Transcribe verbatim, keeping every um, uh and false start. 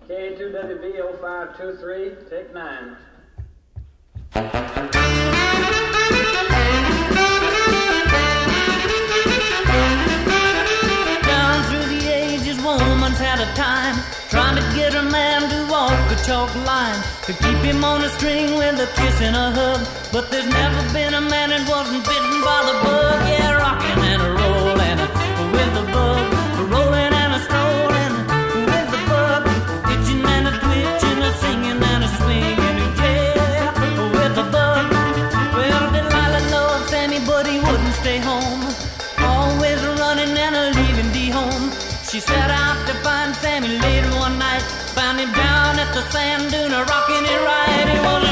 K two W B oh five two three, take nine. Down through the ages, woman's had a time trying to get a man to walk a chalk line, to keep him on a string with a kiss and a hug. But there's never been a man that wasn't bitten by the bug. Yeah, rocking and a rolling with the bug, rolling and a strolling with the bug, itching and a twitching, a singing and a swinging, yeah, with the bug. Well, Delilah loved Sammy, but he wouldn't stay home, always running and a leaving Dee home. She set out to find Sammy later one night, found him down at the sand dune, a rocking it right. It was